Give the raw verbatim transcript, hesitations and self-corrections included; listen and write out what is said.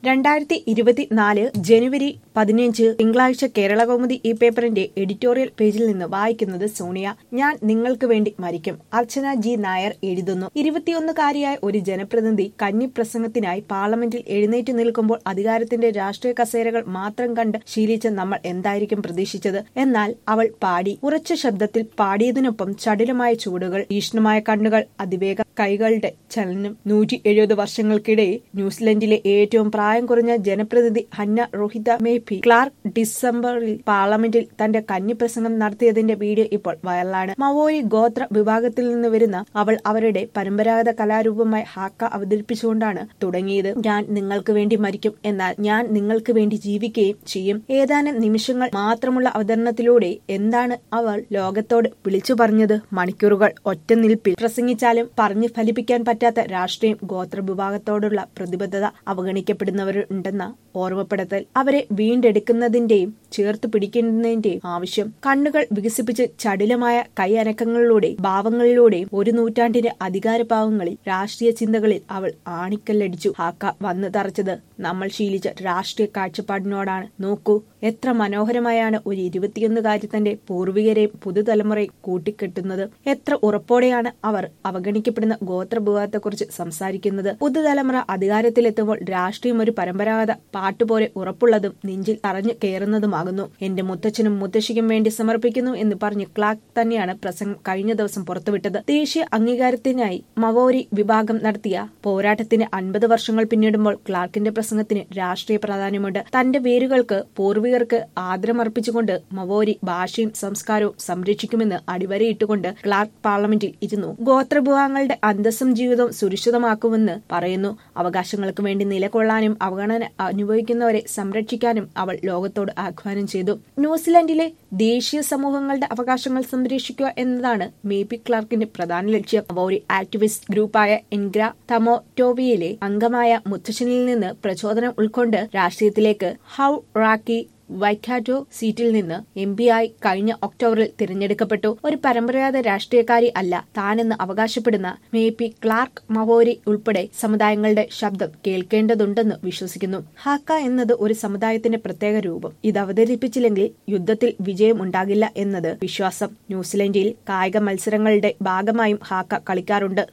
രണ്ടായിരത്തി ഇരുപത്തിനാല് ജനുവരി പതിനഞ്ച് തിങ്കളാഴ്ച കേരളകൗമുദി ഈ പേപ്പറിന്റെ എഡിറ്റോറിയൽ പേജിൽ നിന്ന് വായിക്കുന്നത് സോണിയ. ഞാൻ നിങ്ങൾക്ക് വേണ്ടി മരിക്കും. അർച്ചന ജി നായർ എഴുതുന്നു. ഇരുപത്തിയൊന്നുകാരിയായ ഒരു ജനപ്രതിനിധി കന്നി പ്രസംഗത്തിനായി പാർലമെന്റിൽ എഴുന്നേറ്റ് നിൽക്കുമ്പോൾ അധികാരത്തിന്റെ രാഷ്ട്രീയ കസേരകൾ മാത്രം കണ്ട് ശീലിച്ച നമ്മൾ എന്തായിരിക്കും പ്രതീക്ഷിച്ചത്? എന്നാൽ അവൾ പാടി. ഉറച്ച ശബ്ദത്തിൽ പാടിയതിനൊപ്പം ചടുലമായ ചുവടുകൾ, തീക്ഷ്ണമായ കണ്ണുകൾ, അതിവേഗ കൈകളുടെ ചലനം. നൂറ്റി എഴുപത് വർഷങ്ങൾക്കിടയിൽ ന്യൂസിലൻഡിലെ ഏറ്റവും പ്രായം കുറഞ്ഞ ജനപ്രതിനിധി ഹന്ന റോഹിത മേപ്പി ക്ലാർക്ക് ഡിസംബറിൽ പാർലമെന്റിൽ തന്റെ കന്നി പ്രസംഗം നടത്തിയതിന്റെ വീഡിയോ ഇപ്പോൾ വൈറലാണ്. മവോരി ഗോത്ര വിഭാഗത്തിൽ നിന്ന് വരുന്ന അവൾ അവരുടെ പരമ്പരാഗത കലാരൂപമായ ഹാക്ക അവതരിപ്പിച്ചുകൊണ്ടാണ് തുടങ്ങിയത്. ഞാൻ നിങ്ങൾക്ക് വേണ്ടി മരിക്കും, എന്നാൽ ഞാൻ നിങ്ങൾക്ക് വേണ്ടി ജീവിക്കുകയും ചെയ്യും. ഏതാനും നിമിഷങ്ങൾ മാത്രമുള്ള അവതരണത്തിലൂടെ എന്താണ് അവൾ ലോകത്തോട് വിളിച്ചു പറഞ്ഞത്? മണിക്കൂറുകൾ ഒറ്റ നിൽപ്പിൽ പ്രസംഗിച്ചാലും പറഞ്ഞു ഫലിപ്പിക്കാൻ പറ്റാത്ത രാഷ്ട്രീയം, ഗോത്ര വിഭാഗത്തോടുള്ള പ്രതിബദ്ധത, അവഗണിക്കപ്പെടുന്നവരുണ്ടെന്ന ഓർമ്മപ്പെടുത്തൽ, അവരെ വീണ്ടെടുക്കുന്നതിന്റെയും ചേർത്ത് പിടിക്കുന്നതിന്റെയും ആവശ്യം. കണ്ണുകൾ വികസിപ്പിച്ച് ചടുലമായ കൈ അനക്കങ്ങളിലൂടെ ഭാവങ്ങളിലൂടെയും ഒരു നൂറ്റാണ്ടിന്റെ അധികാരഭാവങ്ങളിൽ രാഷ്ട്രീയ ചിന്തകളിൽ അവൾ ആണിക്കല്ലടിച്ചു. ഹാക്ക വന്നു തറച്ചത് നമ്മൾ ശീലിച്ച രാഷ്ട്രീയ കാഴ്ചപ്പാടിനോടാണ്. നോക്കൂ, എത്ര മനോഹരമായാണ് ഒരു ഇരുപത്തിയൊന്നുകാരി തന്റെ പൂർവികരെയും പുതുതലമുറയും കൂട്ടിക്കെട്ടുന്നത്. എത്ര ഉറപ്പോടെയാണ് അവർ അവഗണിക്കപ്പെടുന്ന ഗോത്രവിഭാഗത്തെക്കുറിച്ച് സംസാരിക്കുന്നത്. പുതുതലമുറ അധികാരത്തിലെത്തുമ്പോൾ രാഷ്ട്രീയം ഒരു പരമ്പരാഗത പാട്ടുപോലെ ഉറപ്പുള്ളതും നെഞ്ചിൽ തറഞ്ഞു കയറുന്നതുമാകുന്നു. എന്റെ മുത്തച്ഛനും മുത്തശ്ശിക്കും വേണ്ടി സമർപ്പിക്കുന്നു എന്ന് പറഞ്ഞ് ക്ലാർക്ക് തന്നെയാണ് പ്രസംഗം കഴിഞ്ഞ ദിവസം പുറത്തുവിട്ടത്. ദേശീയ അംഗീകാരത്തിനായി മവോരി വിഭാഗം നടത്തിയ പോരാട്ടത്തിന് അൻപത് വർഷങ്ങൾ പിന്നിടുമ്പോൾ ക്ലാർക്കിന്റെ പ്രസംഗത്തിന് രാഷ്ട്രീയ പ്രാധാന്യമുണ്ട്. തന്റെ വേരുകൾക്ക്, പൂർവികർക്ക് ആദരമർപ്പിച്ചുകൊണ്ട് മവോരി ഭാഷയും സംസ്കാരവും സംരക്ഷിക്കുമെന്ന് അടിവരയിട്ടുകൊണ്ട് ക്ലാർക്ക് പാർലമെന്റിൽ ഇരുന്നു. ഗോത്രവിഭാഗങ്ങളുടെ അന്തസ്സും ജീവിതവും സുരക്ഷിതമാക്കുമെന്ന് പറയുന്നു. അവകാശങ്ങൾക്ക് വേണ്ടി നിലകൊള്ളാനും അവഗണന അനുഭവിക്കുന്നവരെ സംരക്ഷിക്കാനും അവൾ ലോകത്തോട് ആഹ്വാനം ചെയ്തു. ന്യൂസിലൻഡിലെ ദേശീയ സമൂഹങ്ങളുടെ അവകാശങ്ങൾ സംരക്ഷിക്കുക എന്നതാണ് മേപ്പി ക്ലാർക്കിന്റെ പ്രധാന ലക്ഷ്യം. മവോരി ആക്ടിവിസ്റ്റ് ഗ്രൂപ്പായ എൻഗ്ര തമോറ്റോവിയിലെ അംഗമായ മുത്തച്ഛനിൽ നിന്ന് പ്രചോദനം ഉൾക്കൊണ്ട് രാഷ്ട്രീയത്തിലേക്ക് ഹൗ റാക്കി വൈക്കാറ്റോ സീറ്റിൽ നിന്ന് എം പി ആയി കഴിഞ്ഞ ഒക്ടോബറിൽ തിരഞ്ഞെടുക്കപ്പെട്ടു. ഒരു പരമ്പരാഗത രാഷ്ട്രീയക്കാരി അല്ല താനെന്ന് അവകാശപ്പെടുന്ന മേപ്പി ക്ലാർക്ക് മവോരി ഉൾപ്പെടെ സമുദായങ്ങളുടെ ശബ്ദം കേൾക്കേണ്ടതുണ്ടെന്ന് വിശ്വസിക്കുന്നു. ഹാക്ക എന്നത് ഒരു സമുദായത്തിന്റെ പ്രത്യേക രൂപം. ഇത് അവതരിപ്പിച്ചില്ലെങ്കിൽ യുദ്ധത്തിൽ വിജയം ഉണ്ടാകില്ല എന്നത് വിശ്വാസം. ന്യൂസിലൻഡിൽ കായിക മത്സരങ്ങളുടെ ഭാഗമായും ഹാക്ക കളിക്കാറുണ്ട്.